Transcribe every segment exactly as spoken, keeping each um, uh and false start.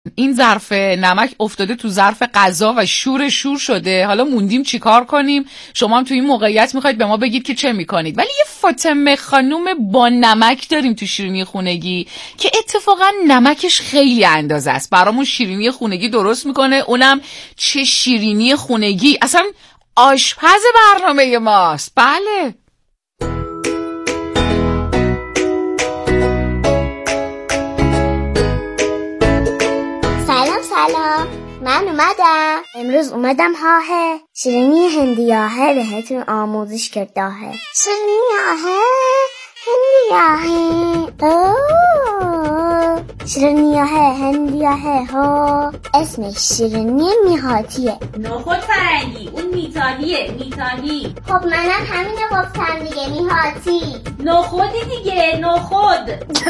این ظرف نمک افتاده تو ظرف غذا و شور شور شده. حالا موندیم چیکار کنیم؟ شما هم تو این موقعیت میخواید به ما بگید که چه میکنید. ولی یه فاطمه خانوم با نمک داریم تو شیرینی خونگی که اتفاقا نمکش خیلی اندازه است. برامون شیرینی خونگی درست میکنه، اونم چه شیرینی خونگی، اصلا آشپز برنامه ماست. بله. سلام، من اومدم. امروز اومدم هاه شیرینی هندیاهه بهتون آموزش کرداهه. شیرینی آهه هندیاهه اوه شیرینی آهه هندیاهه ها. اسمش شیرینی میهاتیه. نخود فرنگی، اون میتاهیه. میتاهی. خب منم همینو گفتم دیگه، میهاتی. نخودی دیگه، نخود.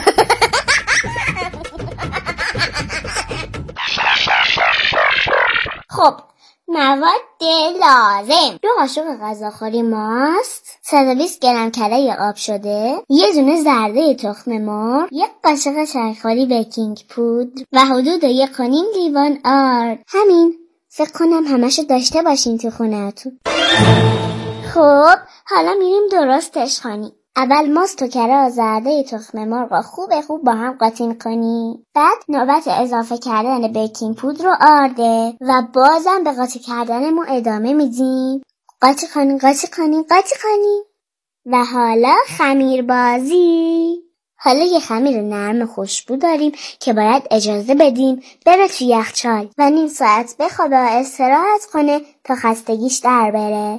خب مواد لازم: دو قاشق غذاخوری ماست، صد و بیست گرم کره آب شده، یه دونه زرده تخم مرغ، یک قاشق چایخوری بیکینگ پودر و حدود یک و نیم لیوان آرد. همین. فکر کنم همشو داشته باشین تو خونه‌تون. خب حالا میریم درستش کنیم. اول ماست و کره و زرده تخم مرغ خوب خوب با هم قاطی می‌کنی. بعد نوبت اضافه کردن بیکینگ پودر و آرده و بازم به قاطی کردنمون ادامه میدیم. قاطی کنین قاطی کنین قاطی کنین و حالا خمیر بازی. حالا یه خمیر نرم خوشبو داریم که باید اجازه بدیم بره تو یخچال و نیم ساعت بخوابه و استراحت کنه تا خستگیش در بره.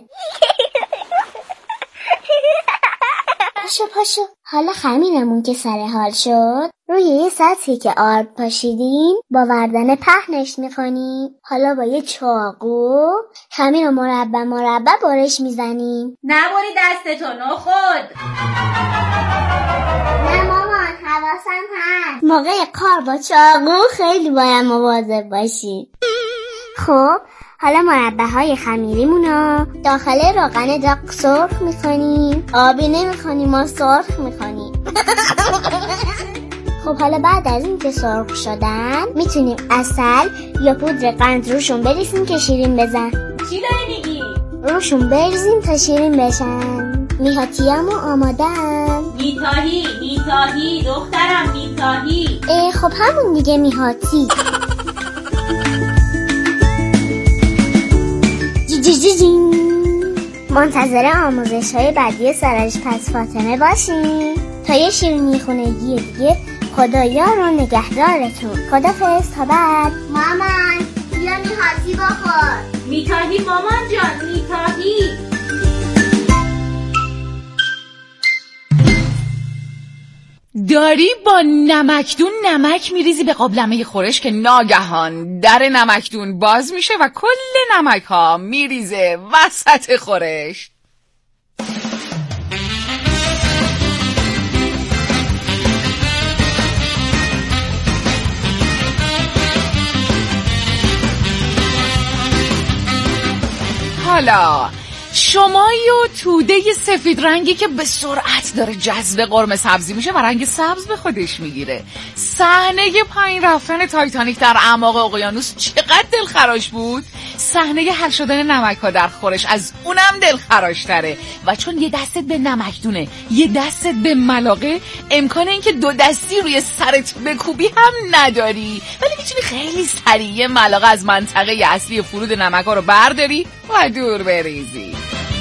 پاشو پاشو. حالا خمیرمون که سر حال شد، روی یه سطحی که آرد پاشیدیم با وردن پهنش میکنیم. حالا با یه چاقو خمیر رو مربع مربع برش میزنیم. نبری دستتو نخود. نه مامان حواسم هست. موقع کار با چاقو خیلی باید مواظب باشی. خب حالا مربع های خمیریمونو داخل روغن داغ سرخ میکنیم. آبی نمیکنیم، ما سرخ میکنیم. خب حالا بعد از این که سرخ شدن میتونیم عسل یا پودر قند روشون بریزیم که شیرین بزن. چی داری میگی؟ روشون بریزیم تا شیرین بشن. میهاتیامو آماده هم. میتاهی میتاهی دخترم میتاهی. اه خب همون دیگه میهاتی. جی جی جی. منتظر آموزش های بعدی سرش پس فاطمه باشین تا یه شیرینی خونگی دیگه. خدا یار و نگهدارتون. خدافظ تا بعد. مامان بیا میهاتی بخور. میتاهی مامان جان میتاهی. داری با نمکدون نمک میریزی به قابلمه خورش که ناگهان در نمکدون باز میشه و کل نمک ها میریزه وسط خورش. حالا شمایی و توده سفید رنگی که به سرعت داره جذب قرمه سبزی میشه و رنگ سبز به خودش میگیره. صحنه پایین رفتن تایتانیک در اعماق اقیانوس چقدر دلخراش بود. صحنه حل شدن نمک ها در خورش از اونم دلخراش تره و چون یه دستت به نمکدونه یه دستت به ملاقه، امکان این که دو دستی روی سرت بکوبی هم نداری، ولی میتونی خیلی سریع ملاقه از منطقه اصلی فرود نمک ها رو برداری و دور بریزی.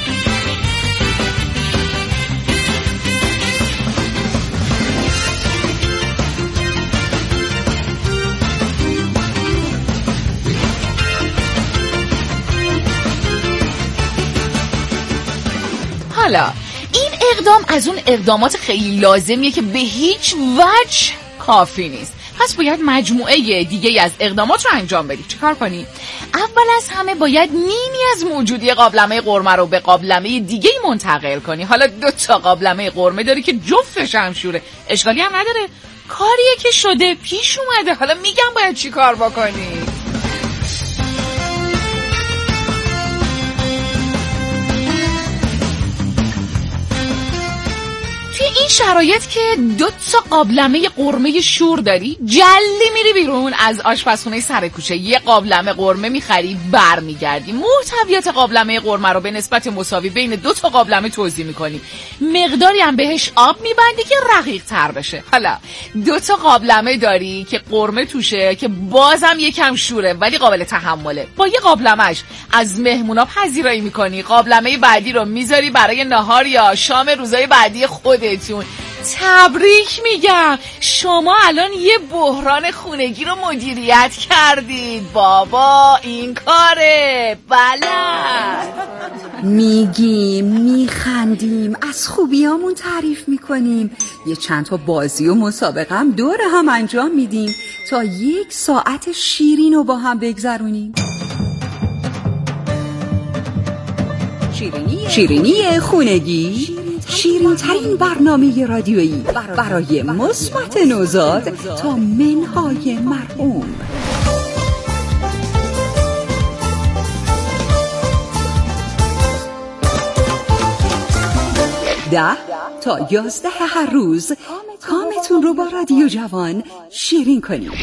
حالا این اقدام از اون اقدامات خیلی لازمیه که به هیچ وجه کافی نیست، پس باید مجموعه دیگه از اقدامات رو انجام بدی. چیکار کنی؟ اول از همه باید نیمی از موجودی قابلمه قرمه رو به قابلمه دیگه منتقل کنی. حالا دو تا قابلمه قرمه داری که جفتش هم شوره، اشکالی هم نداره، کاریه که شده پیش اومده. حالا میگم باید چی کار بکنی. توی این شرایط که دو تا قابلمه قرمه شور داری، جلی میری بیرون از آشپزخونه سر کوچه، یه قابلمه قرمه میخری، برمیگردی محتویات قابلمه قرمه رو به نسبت مساوی بین دو تا قابلمه توزیع میکنی، مقداری هم بهش آب میبندی که رقیق تر بشه. حالا دو تا قابلمه داری که قرمه توشه که بازم یکم شوره ولی قابل تحمله، با یه قابلمه‌اش از مهمونا پذیرایی میکنی، قابلمه بعدی رو میذاری برای نهار یا شام روزای بعدی خودتون. تبریک میگم، شما الان یه بحران خونگی رو مدیریت کردید. بابا این کاره بلد. میگیم، میخندیم، از خوبیامون تعریف میکنیم، یه چند تا بازی و مسابقه هم دور هم انجام میدیم تا یک ساعت شیرین رو با هم بگذرونیم. شیرینی, شیرینی خونگی، شیرین ترین برنامه رادیویی برای مثبت نوزاد تا منهای مرحوم. ده تا یازده هر روز کامتون رو با رادیو جوان شیرین کنید.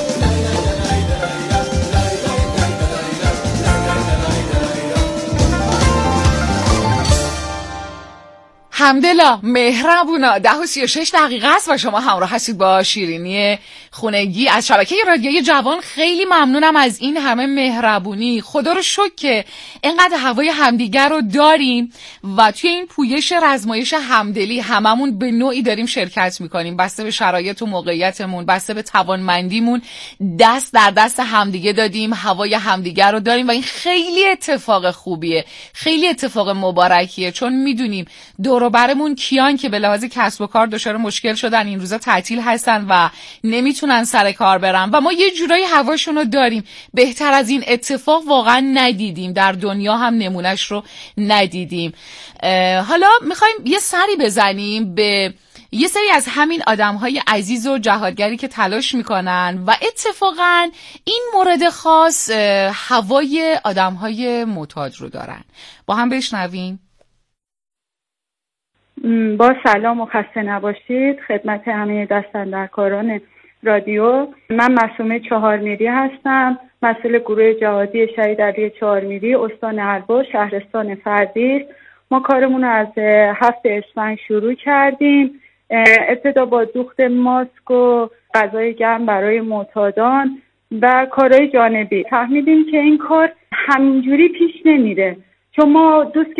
حمدالله مهربونا، ده و سی و شش دقیقه است و شما همراه هستید با شیرینی خونگی از شبکه رادیوی جوان. خیلی ممنونم از این همه مهربونی. خدا رو شکر که اینقدر هوای همدیگر رو داریم و توی این پویش رزمایش همدلی هممون به نوعی داریم شرکت میکنیم، بسته به شرایط و موقعیتمون، بسته به توانمندیمون، دست در دست همدیگه دادیم، هوای همدیگر رو داریم و این خیلی اتفاق خوبیه، خیلی اتفاق مبارکیه، چون میدونیم دور و برمون کیان که به لحاظ کسب و کار دچار مشکل شدن، این روزا تعطیل هستن و نمیتونن سر کار برن و ما یه جورایی هواشون رو داریم. بهتر از این اتفاق واقعا ندیدیم، در دنیا هم نمونهش رو ندیدیم. حالا میخوایم یه سری بزنیم به یه سری از همین آدم‌های عزیز و جهادگری که تلاش میکنن و اتفاقا این مورد خاص هوای آدم‌های معتاد رو دارن. با هم بشنویم. با سلام و خسته نباشید خدمت همه دستاندرکاران رادیو. من معصومه چهارمیری هستم، مسئول گروه جهادی شهید علی چهارمیری، استان البرز، شهرستان فردیس. ما کارمون رو از هفته اسفند شروع کردیم. ابتدا با دوخت ماسک و غذای گرم برای معتادان و کارهای جانبی. فهمیدیم که این کار همینجوری پیش نمیره، چون ما دوست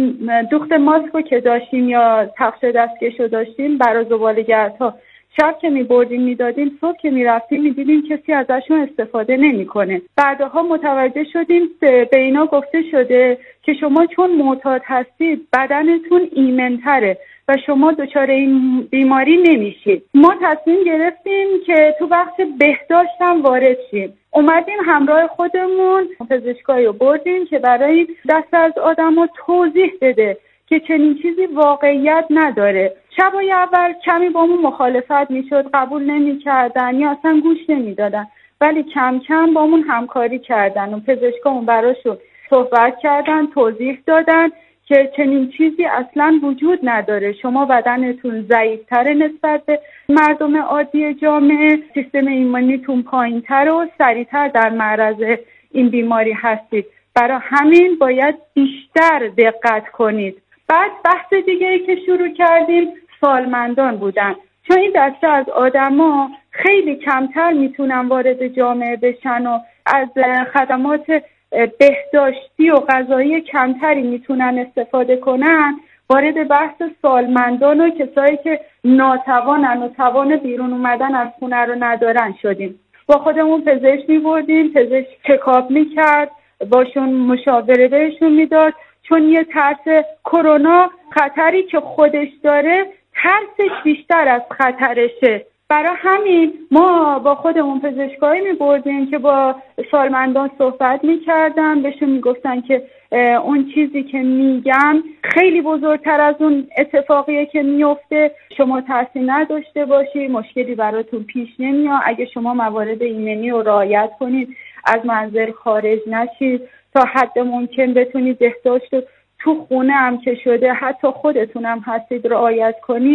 دوخت ماسک رو که داشتیم یا تخت دستکش رو داشتیم برای زباله‌گردها، شب که می‌بردیم میدادیم، صبح که می‌رفتیم می‌دیدیم کسی ازشون استفاده نمی‌کنه. بعدها متوجه شدیم به اینا گفته شده که شما چون معتاد هستید بدنتون ایمن‌تره و شما دچار این بیماری نمیشید. ما تصمیم گرفتیم که تو بخش بهداشت هم وارد شیم. اومدیم همراه خودمون پزشکایی رو بردیم که برای دست از آدم ها توضیح بده که چنین چیزی واقعیت نداره. شبای اول کمی با مون مخالفت میشد، قبول نمی کردن یا اصلا گوش نمی دادن، ولی کم کم با مون همکاری کردن و پزشکامون براشون صحبت کردن، توضیح دادن که چنین چیزی اصلا وجود نداره. شما بدنتون ضعیف‌تره نسبت به مردم عادی جامعه، سیستم ایمنیتون پایین‌تر و سریع‌تر در معرض این بیماری هستید. برای همین باید بیشتر دقت کنید. بعد بحث دیگه‌ای که شروع کردیم سالمندان بودن، چون این دسته از آدما خیلی کمتر میتونن وارد جامعه بشن و از خدمات بهداشتی و غذایی کمتری میتونن استفاده کنن. وارد بحث سالمندان و کسایی که ناتوانن و توان بیرون اومدن از خونه رو ندارن شدیم. با خودمون پزشک میبردیم، پزشک چکاپ میکرد، باشون مشاوره بهشون میداد، چون یه ترس کرونا خطری که خودش داره ترسش بیشتر از خطرشه. برای همین ما با خودمون پزشکایی می بردیم که با سالمندان صحبت می کردن، بهشون می گفتن که اون چیزی که میگم خیلی بزرگتر از اون اتفاقیه که میفته، شما ترسی نداشته باشی، مشکلی براتون پیش نمیاد. اگه شما موارد ایمنی رو رعایت کنید، از منزل خارج نشید، تا حد ممکن بتونید بهداشت تو خونه هم که شده حتی خودتون هم هستید رعایت کنید،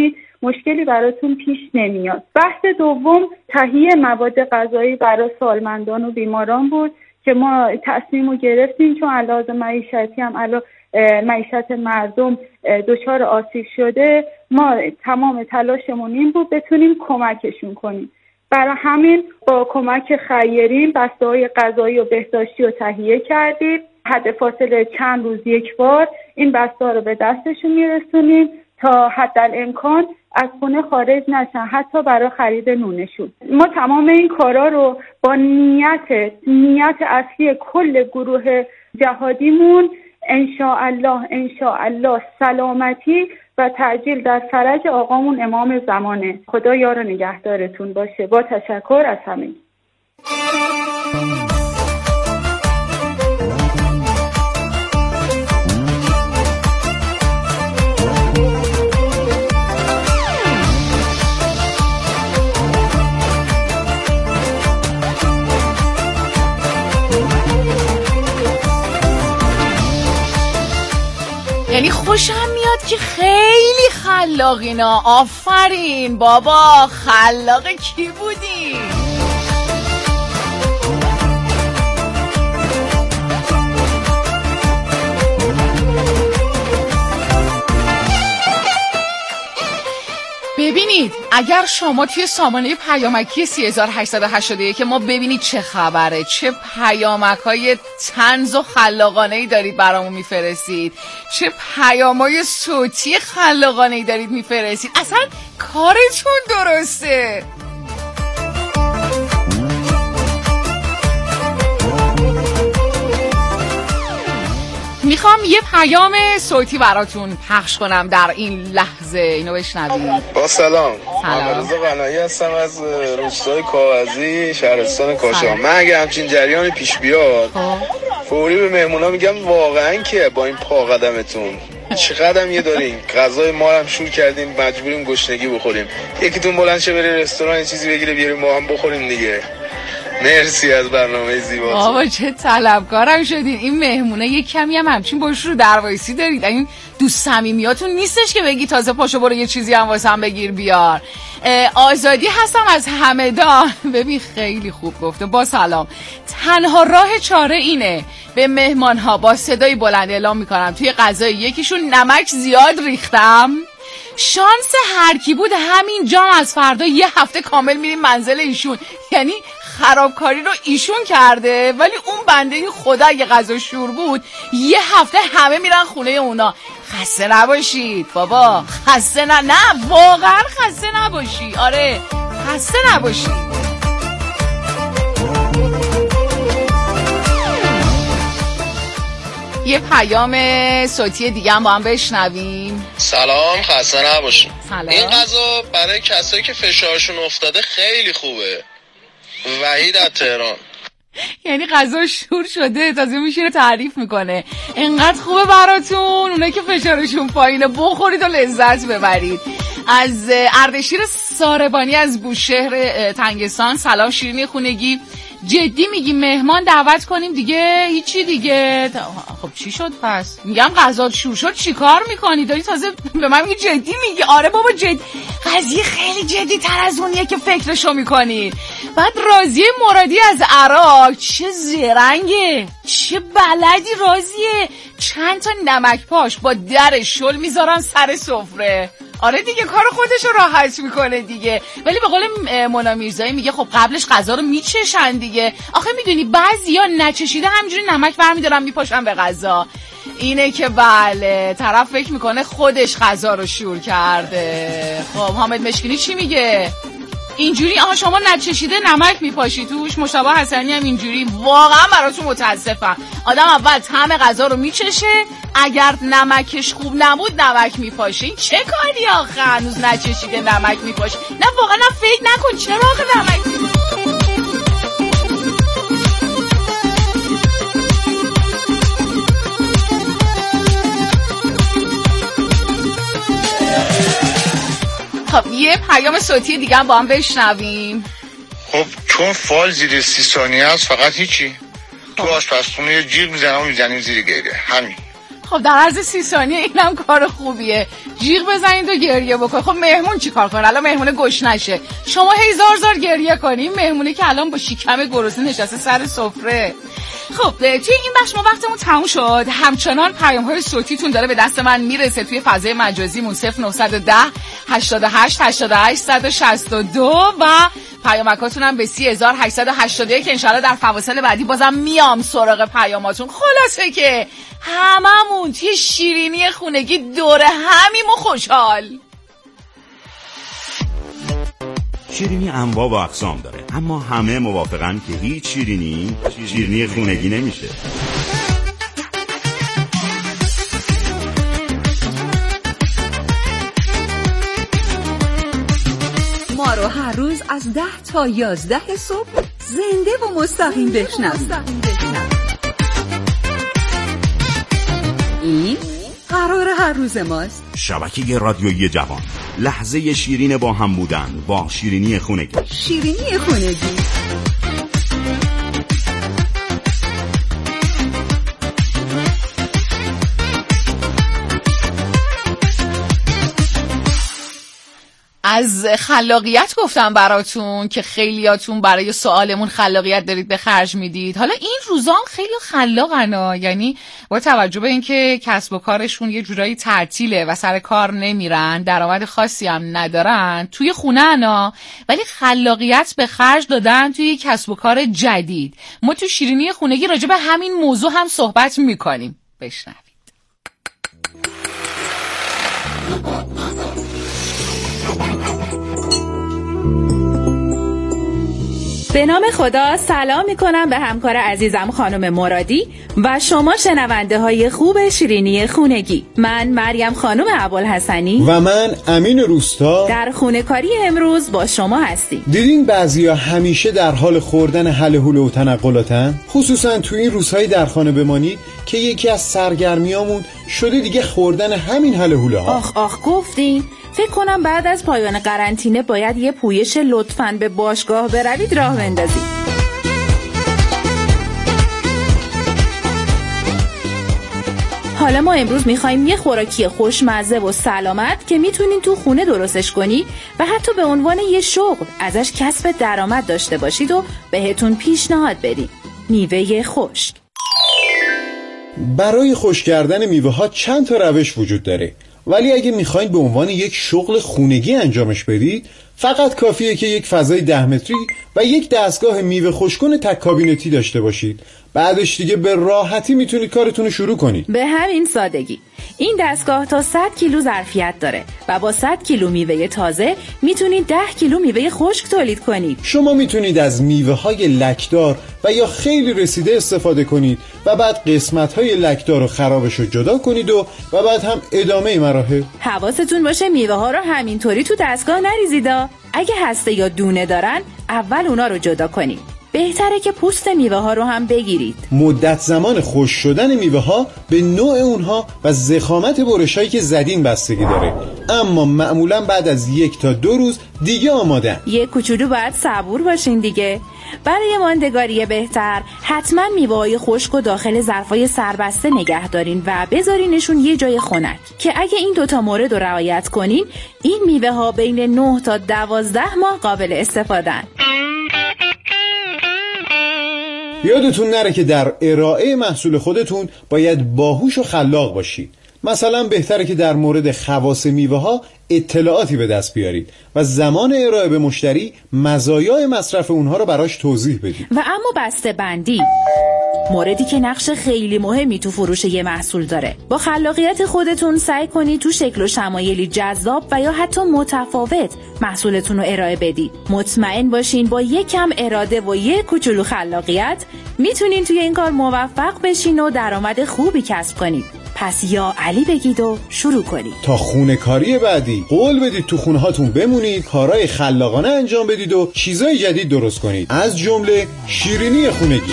مشکلی براتون پیش نمیاد. بحث دوم تهیه مواد غذایی برای سالمندان و بیماران بود که ما تصمیم رو گرفتیم چون علاوه معیشتی هم علاوه معیشت مردم دچار آسیب شده، ما تمام تلاشمون این بود بتونیم کمکشون کنیم. برای همین با کمک خیرین بسته‌های غذایی و بهداشتی رو تهیه کردیم. حد فاصله چند روز یک بار این بسته ها رو به دستشون میرسونیم تا حدالامکان از خونه خارج نشن، حتی برای خرید نونشون. ما تمام این کارا رو با نیت نیت اصلی کل گروه جهادیمون انشاءالله انشاءالله سلامتی و تعجیل در فرج آقامون امام زمانه. خدا یار و نگهدارتون باشه. با تشکر از همه. یعنی خوشم میاد که خیلی خلاقینا. آفرین بابا، خلاق کی بودی؟ ببینید اگر شما توی سامانه پیامکی سه هزار و هشتصد و هشتاد و یک که ما ببینید چه خبره، چه پیامک‌های طنز و خلاقانه‌ای دارید برامون میفرستید، چه پیام‌های صوتی خلاقانه‌ای دارید میفرستید، اصلا کارتون درسته. میخوام یه پیام صوتی براتون پخش کنم در این لحظه، اینو بشنوید. با سلام، سلام. رضا قنایی هستم از روستای کاغذی شهرستان کاشان. من اگه همچین جریانی پیش بیاد فوری به مهمونا میگم واقعا که با این پا قدمتون چه قدمیه دارین، غذای ما هم شور کردیم مجبوریم گشنگی بخوریم، یکیتون بلند شه بره رستوران یه چیزی بگیره بیاریم ما هم بخوریم دیگه. مرسی از برنامه زیبا. بابا چه طلبکارم شدین. این مهمونه یک کمی هم همچین باش رو دروایسی دارید. این دوست صمیمیاتون نیستش که بگی تازه پاشو برو یه چیزی هم واسم بگیر بیار. آزادی هستم از همدان. ببین خیلی خوب گفته. با سلام. تنها راه چاره اینه به مهمان ها با صدای بلند اعلام میکنم توی غذای یکیشون نمک زیاد ریختم. شانس هر کی بود همین جام از فردا یه هفته کامل میریم منزل ایشون. یعنی خرابکاری رو ایشون کرده ولی اون بنده خدا اگه غذا شور بود یه هفته همه میرن خونه اونا. خسته نباشید بابا، خسته نه نه واقعا خسته نباشی. آره خسته نباشی. یه پیام صوتی دیگه هم با هم بشنویم. سلام، خسته نباشیم. سلام. این غذا برای کسایی که فشارشون افتاده خیلی خوبه. وحید از تهران. یعنی غذا شور شده تازه میشینه تعریف میکنه انقدر خوبه براتون، اونایی که فشارشون پایینه بخورید و لذت ببرید. از اردشیر ساربانی از بوشهر تنگستان سلام. شیرینی خونگی جدی میگی مهمان دعوت کنیم دیگه هیچی دیگه؟ خب چی شد پس؟ میگم غذا شور شد چی کار میکنی؟ داری تازه به من میگی جدی میگی؟ آره بابا جدی، قضیه خیلی جدی تر از اونیه که فکرشو میکنی. بعد راضیه مرادی از عراق چه زرنگه، چه بلدی راضیه، چند تا نمک پاش با در شل میذارن سر سفره. آره دیگه کار خودش رو راحت میکنه دیگه. ولی به قول مونا میرزایی میگه خب قبلش غذا رو میچشن دیگه. آخه میدونی بعضیا نچشیده همینجوری نمک برمیدارن میپاشن به غذا. اینه که بله طرف فکر میکنه خودش غذا رو شور کرده. خب حامد مشکینی چی میگه؟ اینجوری آها شما نچشیده نمک میپاشی توش. مشتبه حسنی هم اینجوری. واقعا براتون متاسفم. آدم اول طعم غذا رو میچشه، اگر نمکش خوب نبود نمک میپاشه. این چه کاری آخه هنوز نچشیده نمک میپاشه؟ نه واقعا نه فکر نکن چرا آخه نمک میپاشه. خب یه پیام صوتی دیگه هم با هم بشنویم. خب چون فال زیر سی ثانیه است فقط هیچی تو آشپزخونه یه جیغ میزنم و میزنیم زیر گیره. همین. خب در عرض سی ثانیه اینم کار خوبیه، جیغ بزنید و گریه بکن. خب مهمون چی کار کنه؟ الان مهمون گوش نشه، شما هی زار زار گریه کنیم، مهمونی که الان با شکم گرسنه نشسته سر سفره. خب توی این بخش ما وقتمون تموم شد. همچنان پیام‌های صوتیتون داره به دست من میرسه توی فضای مجازیمون صفر نه یک صفر هشتاد و هشت هشتاد و هشت صد و شصت و دو و پیامکاتون هم به سی هزار و هشتصد و هشتاد و یک که انشالله در فواصل بعدی بازم میام سراغ پیاماتون. خلاصه که هممون توی شیرینی خونگی دوره همیم و خوشحال. شیرینی انواع و اقسام داره، اما همه موافقن که هیچ شیرینی شیرینی خونگی نمیشه. ما رو هر روز از ده تا یازده صبح زنده و مستقیم بشنوید. این قرار هر روز ماست. شبکه رادیویی جوان، لحظه شیرین با هم بودن با شیرینی خونگی. شیرینی خونگی از خلاقیت گفتم براتون که خیلیاتون برای سوالمون خلاقیت دارید به خرج میدید. حالا این روزان خیلی خلاقن، یعنی با توجه به اینکه کسب و کارشون یه جورایی تعطیله و سر کار نمیرن، درآمد خاصی هم ندارن، توی خونه انا ولی خلاقیت به خرج دادن توی کسب و کار جدید. ما تو شیرینی خونگی راجع به همین موضوع هم صحبت میکنیم. بشنوید. به نام خدا سلام میکنم به همکار عزیزم خانم مرادی و شما شنونده های خوب شیرینی خونگی. من مریم خانم ابوالحسنی و من امین روستا در خونه کاری امروز با شما هستیم. دیدین بعضیا همیشه در حال خوردن هله هوله و تنقلاتن، خصوصا تو این روزهای در خانه بمانید که یکی از سرگرمیامون شده دیگه خوردن همین هله هوله ها. آخ آخ گفتین. فکر کنم بعد از پایان قرنطینه باید یه پویش لطفاً به باشگاه بروید راه بندازید. حالا ما امروز میخوایم یه خوراکی خوشمزه و سلامت که میتونین تو خونه درستش کنی و حتی به عنوان یه شغل ازش کسب درآمد داشته باشید و بهتون پیشنهاد بدیم. میوه خشک. برای خشک کردن میوه ها چند تا روش وجود داره، ولی اگه میخواین به عنوان یک شغل خونگی انجامش بدید فقط کافیه که یک فضای ده متری و یک دستگاه میوه خشک‌کن تک کابینتی داشته باشید. بعدش دیگه به راحتی میتونید کارتون رو شروع کنید. به همین سادگی. این دستگاه تا صد کیلو ظرفیت داره و با صد کیلو میوه تازه میتونید ده کیلو میوه خشک تولید کنید. شما میتونید از میوه های لکدار و یا خیلی رسیده استفاده کنید و بعد قسمت های لکدار و خرابش رو جدا کنید و و بعد هم ادامه مراحل. حواستون باشه میوه ها رو همینطوری تو دستگاه نریزیدا. اگه هسته یا دونه دارن اول اونا رو جدا کنید. بهتره که پوست میوه ها رو هم بگیرید. مدت زمان خشک شدن میوه ها به نوع اونها و ضخامت برش هایی که زدین بستگی داره، اما معمولا بعد از یک تا دو روز دیگه آمادن. یک کوچولو باید صبور باشین دیگه. برای ماندگاری بهتر حتما میوه های خشک و داخل ظرفای سربسته نگه دارین و بذارینشون یه جای خنک که اگه این دوتا مورد رو رعایت کنین این میوه ها بین نه تا دوازده ماه قابل استفادهن. یادتون نره که در ارائه محصول خودتون باید باهوش و خلاق باشید. مثلا بهتره که در مورد خواص میوه ها اطلاعاتی به دست بیارید و زمان ارائه به مشتری مزایای مصرف اونها رو براش توضیح بدید. و اما بسته بندی، موردی که نقش خیلی مهمی تو فروش یه محصول داره. با خلاقیت خودتون سعی کنید تو شکل و شمایلی جذاب و یا حتی متفاوت محصولتون رو ارائه بدید. مطمئن باشین با یک کم اراده و یک کوچولو خلاقیت میتونین توی این کار موفق بشین و درآمد خوبی کسب کنید. پس یا علی بگید و شروع کنید. تا خونه کاری بعدی قول بدید تو خونه هاتون بمونید، کارهای خلاقانه انجام بدید و چیزای جدید درست کنید، از جمله شیرینی خونگی.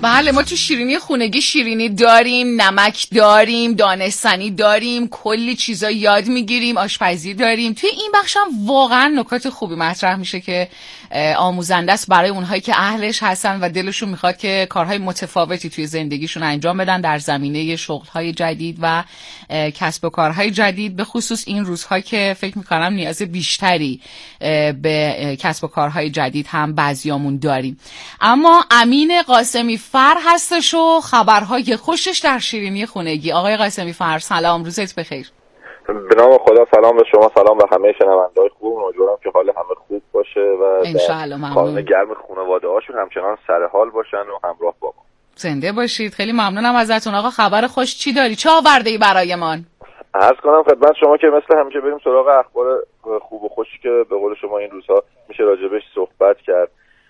بله ما تو شیرینی خونگی شیرینی داریم، نمک داریم، دانستنی داریم، کلی چیزا یاد میگیریم، آشپزی داریم. توی این بخش هم واقعا نکات خوبی مطرح میشه که آموزنده است برای اونهایی که اهلش هستن و دلشون میخواد که کارهای متفاوتی توی زندگیشون انجام بدن در زمینه شغل‌های جدید و کسب و کارهای جدید، به خصوص این روزها که فکر میکنم نیاز بیشتری به کسب و کارهای جدید هم بعضیامون داریم. اما امین قاسمی فر هستش و خبرهای خوشش در شیرینی خونگی. آقای قاسمی فر سلام، روزت بخیر. به نام خدا سلام به شما، سلام به همه شنونده‌های خوب. امیدوارم که حال همه خوب باشه و انشالله ممنون گرم خانواده هاشون همچنان سر حال باشن و همراه با ما. زنده باشید. خیلی ممنونم ازتون. آقا خبر خوش چی داری؟ چه آورده ای برایمان؟ عرض کنم خدمت شما که مثل همیشه بریم سراغ اخبار خوب و خوشی که به قول شما این روزها میشه راجبش صحبت کرد.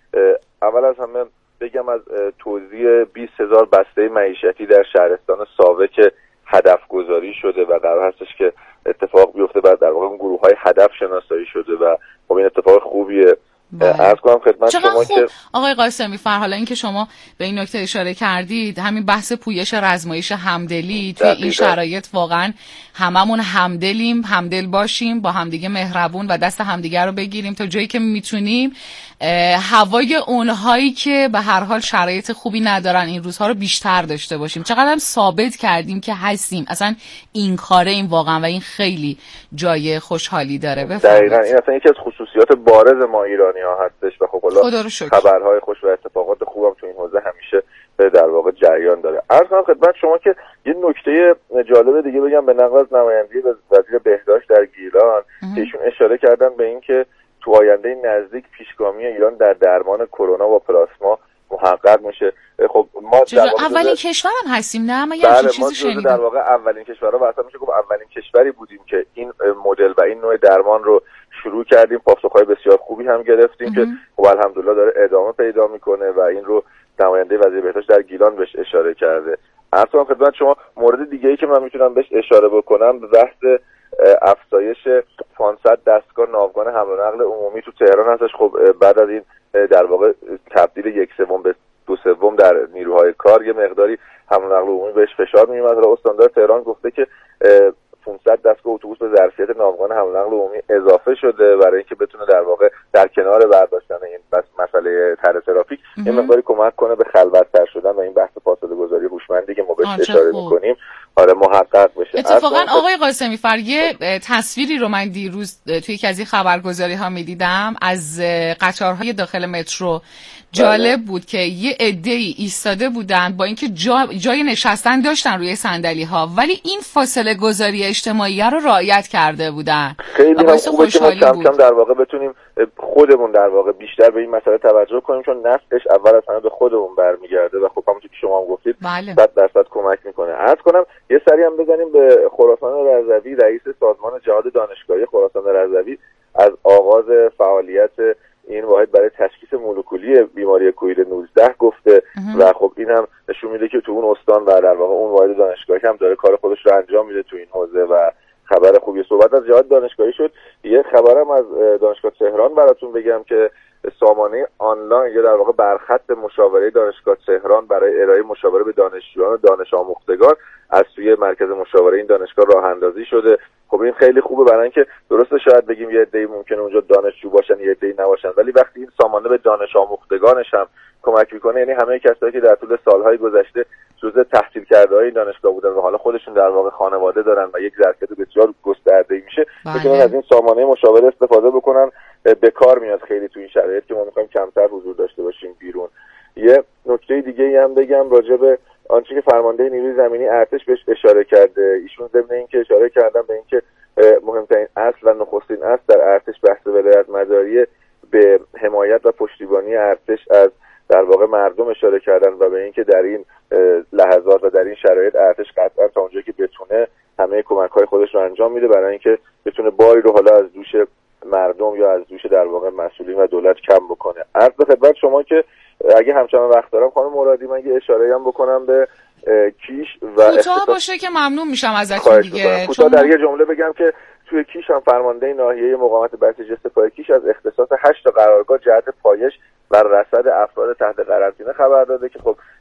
اول از همه بگم از توزیع بیست هزار بسته معیشتی در شهرستان ساوه که هدف گذاری شده و قرار هستش که اتفاق بیفته، بعد در واقع اون گروه های هدف شناسایی شده و خب این اتفاق خوبیه. عرض کنم خدمت شما خوب. که آقای قاسمی فر، حالا اینکه شما به این نکته اشاره کردید، همین بحث پویش رزمایش همدلی توی این شرایط واقعا هممون همدلیم، همدل باشیم، با همدیگه مهربون و دست همدیگه رو بگیریم تا جایی که میتونیم هوای اونهایی که به هر حال شرایط خوبی ندارن این روزها رو بیشتر داشته باشیم. چقدر هم ثابت کردیم که هستیم. اصلا این کاره این واقعا و این خیلی جای خوشحالی داره. دقیقاً این اصلا یکی از خصوصیات بارز ما ایرانی ها هستش و خب حالا خبرهای خوش و اتفاقات خوب هم تو این حوزه همیشه در واقع جریان داره. عرض کنم خدمت شما که یه نکته جالب دیگه بگم به نقل از نمایندگی وزیر بهداشت در گیلان که ایشون اشاره کردن به این که تو آینده نزدیک پیشگامی ایران در درمان کرونا با پلاسما محقق میشه. خب ما در اولین کشور هم هستیم نه؟ ما بله ما جزو در واقع اولین کشورها و اصلا میشه گفت اولین کشوری بودیم که این مدل و این نوع درمان رو شروع کردیم. پاسخهای بسیار خوبی هم گرفتیم که خب الحمدلله داره ادامه پیدا میکنه و این رو نماینده وزیر بهداشت در گیلان بهش اشاره کرده. اصلا خدمت شما مورد دیگه ای که من میتونم بهش اشاره بکنم بحث افزایش پانصد دستگاه ناوگان حمل و نقل عمومی تو تهران هستش. خب بعد از این در واقع تبدیل یک سوم به دو سوم در نیروهای کار یه مقداری حمل و نقل عمومی بهش فشار میومد. حالا استاندار تهران گفته که پانصد دستگاه اتوبوس به ظرفیت ناوگان حمل و نقل عمومی اضافه شده برای اینکه بتونه در واقع در کنار برداشتن این بس مسئله طرح ترافیک یه مقداری کمک کنه به خلوت‌تر شدن و این بحث فاصله گذاری هوشمندی که ما بهش اشاره می‌کنیم آره محقق بشه. اتفاقا آقای قاسمی فر یه تصویری رو من دیروز توی یکی از این خبرگزاری ها می‌دیدم از قطارهای داخل مترو. جالب بود که یه عده‌ای ایستاده بودن با اینکه جا، جای نشستن داشتن روی صندلی ها ولی این فاصله گذاری اجتماعی رو رعایت کرده بودن. خیلی هم خوبه که ما کم کم در واقع بتونیم خودمون در واقع بیشتر به این مسئله توجه کنیم چون نفعش اول از همه به خودمون برمیگرده و خب همونطور که شما هم گفتید صد درصد کمک میکنه. عرض کنم یه سری هم بزنیم به خراسان رضوی. رئیس سازمان جهاد دانشگاهی خراسان رضوی از آغاز فعالیت این واحد برای تشخیص مولکولی بیماری کووید نوزده گفته و خب این هم نشون میده که تو اون استان و در واقع اون واحد دانشگاهی هم داره کار خودش رو انجام میده تو این حوزه و خبر خوبی. صحبت از جهاد دانشگاهی شد. یه خبرم از دانشگاه تهران براتون بگم که سامانه آنلاین یا در واقع برخط مشاوره دانشگاه تهران برای ارائه مشاوره به دانشجویان و دانش آموختگان از سوی مرکز مشاوره این دانشگاه راه اندازی شده. خب این خیلی خوبه برای اینکه درسته شاید بگیم یه عده‌ای ممکنه اونجا دانشجو باشن یه عده‌ای نباشن ولی وقتی این سامانه به دانش آموختگانش هم کمک میکنه یعنی همه کسایی که در طول سالهای گذشته جزء تحصیل کرده‌های این دانشگاه بودن و حالا خودشون در واقع خانواده دارن و یک ظرفیت بسیار گسترده‌ای میشه میتونن از این سامانه مشاوره استفاده بکنن. به کار میاد خیلی تو این شرایط که ما میخوایم کمتر حضور داشته باشیم بیرون. یه نکته دیگه ای هم بگم راجع به آنچه که فرمانده نیروی زمینی ارتش بهش اشاره کرده. ایشون ضمن اینکه اشاره کردن به اینکه مهمترین اصل و نخستین اصل در ارتش بحث ولایت مداری به حمایت و پشتیبانی ارتش از در واقع مردم اشاره کردن و به اینکه در این لحظات و در این شرایط ارتش قطعا تا اونجایی که بتونه همه کمک‌های خودش رو انجام میده برای اینکه بتونه باری رو حالا از دوش مردم یا از دوش در واقع مسئولین و دولت کم بکنه. عرض به خدمت شما که اگه همچنان وقت دارم خانم مرادی من یه اشاره‌ای هم بکنم به کیش و کوتاه باشه که ممنون میشم ازتون دیگه. کوتاه در یه جمله بگم که توی کیش هم فرمانده ناحیه مقاومت بسیج سپاه کیش از اختصاص هشت تا قرارگاه جهت پایش و رصد افراد تحت قرنطینه خبر داده که خب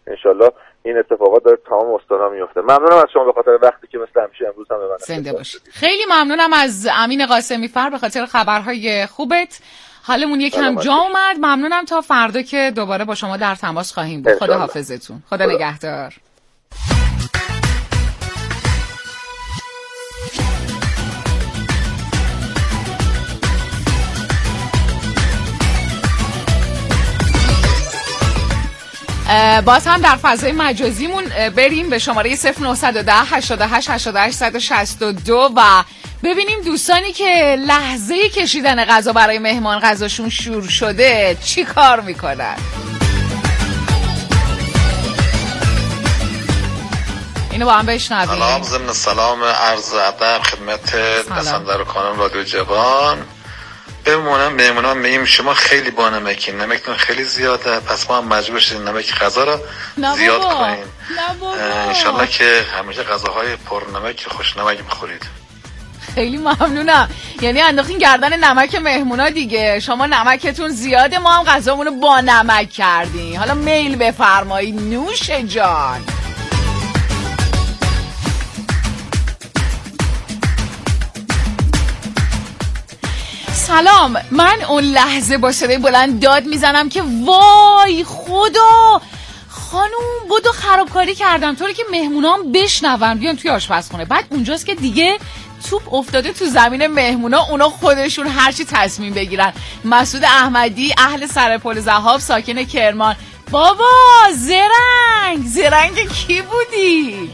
انشالله این اتفاقات داره تمام استانا میفته. ممنونم از شما به خاطر وقتی که مثل همیشه امروز هم به من زنده باشید. خیلی ممنونم از امین قاسمی فر به خاطر خبرهای خوبت. حالمون یکم جا اومد. ممنونم تا فردا که دوباره با شما در تماس خواهیم بود. خدا حافظتون. خدا نگهدار. باز هم در فضای مجازیمون بریم به شماره صفر نه یک صفر هشتاد و هشت هشتاد و هشت صد و شصت و دو و ببینیم دوستانی که لحظه کشیدن غذا برای مهمان غذاشون شور شده چی کار میکنن. اینو با هم بشنویم. سلام، ضمن سلام عرض ادب خدمت پسندر خانم رادیو جوان. بمونم بمونم میگیم شما خیلی با نمکین، نمکتون خیلی زیاده، پس ما هم مجبور شدیم نمک غذا رو زیاد کنیم. انشالله که همیشه غذاهای پر نمک خوش نمک بخورید. خیلی ممنونم. یعنی انداختین گردن نمک مهمونا دیگه. شما نمکتون زیاده، ما هم غذامونو با نمک کردیم. حالا میل بفرمایید نوش جان. سلام، من اون لحظه با صدای بلند داد میزنم که وای خدا خانوم بدو خرابکاری کردم طوری که مهمونام بشنون بیان توی آشپزخونه. بعد اونجاست که دیگه توپ افتاده تو زمین مهمونا، اونا خودشون هرچی تصمیم بگیرن. مسعود احمدی اهل سرپل ذهاب ساکن کرمان. بابا زرنگ زرنگ کی بودی؟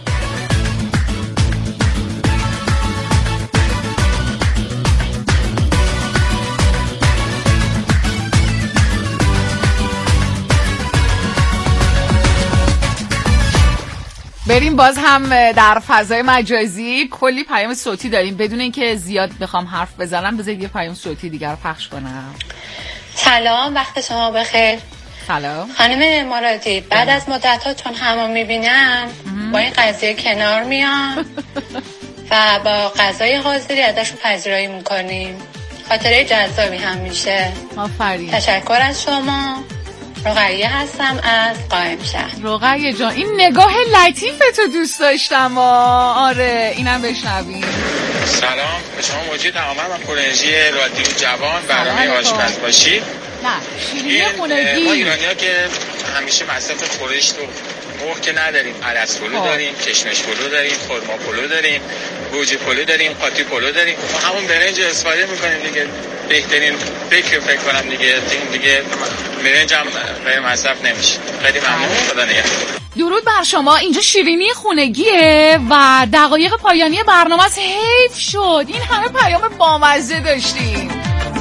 بریم باز هم در فضای مجازی. کلی پیام صوتی داریم. بدون اینکه زیاد بخوام حرف بزنم بذارید یه پیام صوتی دیگر رو پخش کنم. سلام، وقت شما بخیر. سلام خانم مرادی، بعد از مدت‌ها چون همو میبینم با این قضیه کنار میام و با غذای حاضری ازشون پذیرایی میکنیم. خاطره جذابی هم میشه. آفرین. تشکر از شما. رقیه هستم از قائم شهر. رقیه جان این نگاه لطیفتو دوست داشتم. آره اینم بشنویم. سلام به شما موجود تمام و پرانرژی رادیو جوان برنامه آشپز باشید. نه شیرینی خونگی. ما ایرانی‌ها که همیشه مصرف خورشت و مرغ که نداریم. عدس پلو داریم، کشمش پلو داریم، خرما پلو داریم، گوجه پلو داریم، قاطی پلو داریم. ما همون برنج استفاده می‌کنیم دیگه. بهترین فکر فکر کنم دیگه دیگه برنج هم غیر مصرف نمیشه. خیلی ممنون. خدا نگهدار. درود بر شما. اینجا شیرینی خونگیه و دقایق پایانی برنامه از حیف شد. این همه پیام بامزه داشتیم.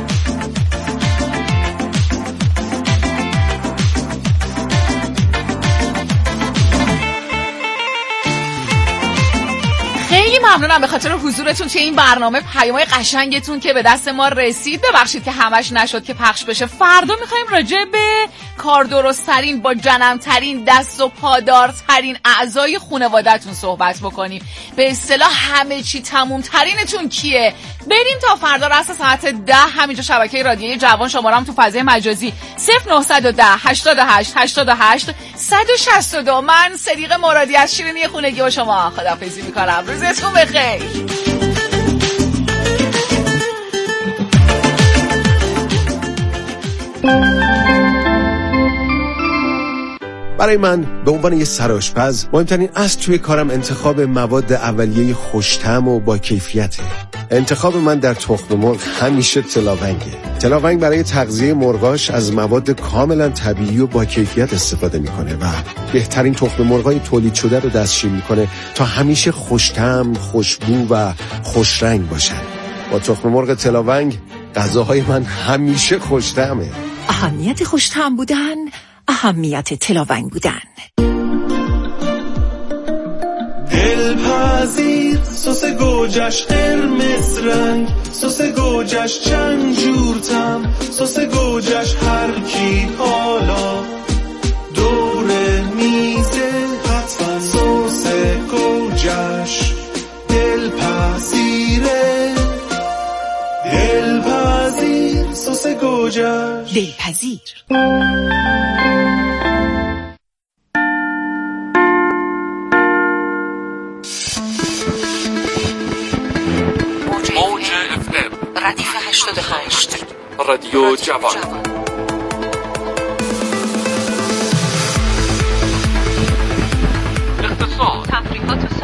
خیلی ممنونم به خاطر حضورتون توی این برنامه. پیامای قشنگتون که به دست ما رسید. ببخشید که همش نشد که پخش بشه. فردا میخوایم راجع به کار درست‌ترین با جنم‌ترین دست و پادارترین اعضای خانواده‌تون صحبت بکنیم. به اصطلاح همه چی تموم ترینتون کیه؟ بریم تا فردا رأس ساعت ده همینجا شبکه رادیوی جوان. شماره‌ام تو فضای مجازی صفر نه یک صفر هشتاد و هشت هشتاد و هشت صد و شصت و دو. من صدیق مرادی از شیرینی خونگی با شما خداحافظی می‌کنم. روزتون بخیر. برای من به عنوان یه سرآشپز مهمترین اصل توی کارم انتخاب مواد اولیه خوش‌طعم و با کیفیته. انتخاب من در تخم مرغ همیشه تلاونگه. تلاونگ برای تغذیه مرغاش از مواد کاملا طبیعی و با کیفیت استفاده میکنه و بهترین تخم مرغای تولید شده رو دستشویی میکنه تا همیشه خوش‌طعم، خوشبو و خوشرنگ باشن. با تخم مرغ تلاونگ غذاهای من همیشه خوش‌طعمه. اهمیت خوش‌طعم بودن، اهمیت تلاونگ بودن. دلپذیر سس گوجش قرمز رنگ، سس گوجش چند جور طعم، سس گوجش هر کی حالا دور میزه حتما سس گوجش دلپذیره. دلپذیر سس گوجش دلپذیر. ردیف هشتاد و هشت رادیو جوان.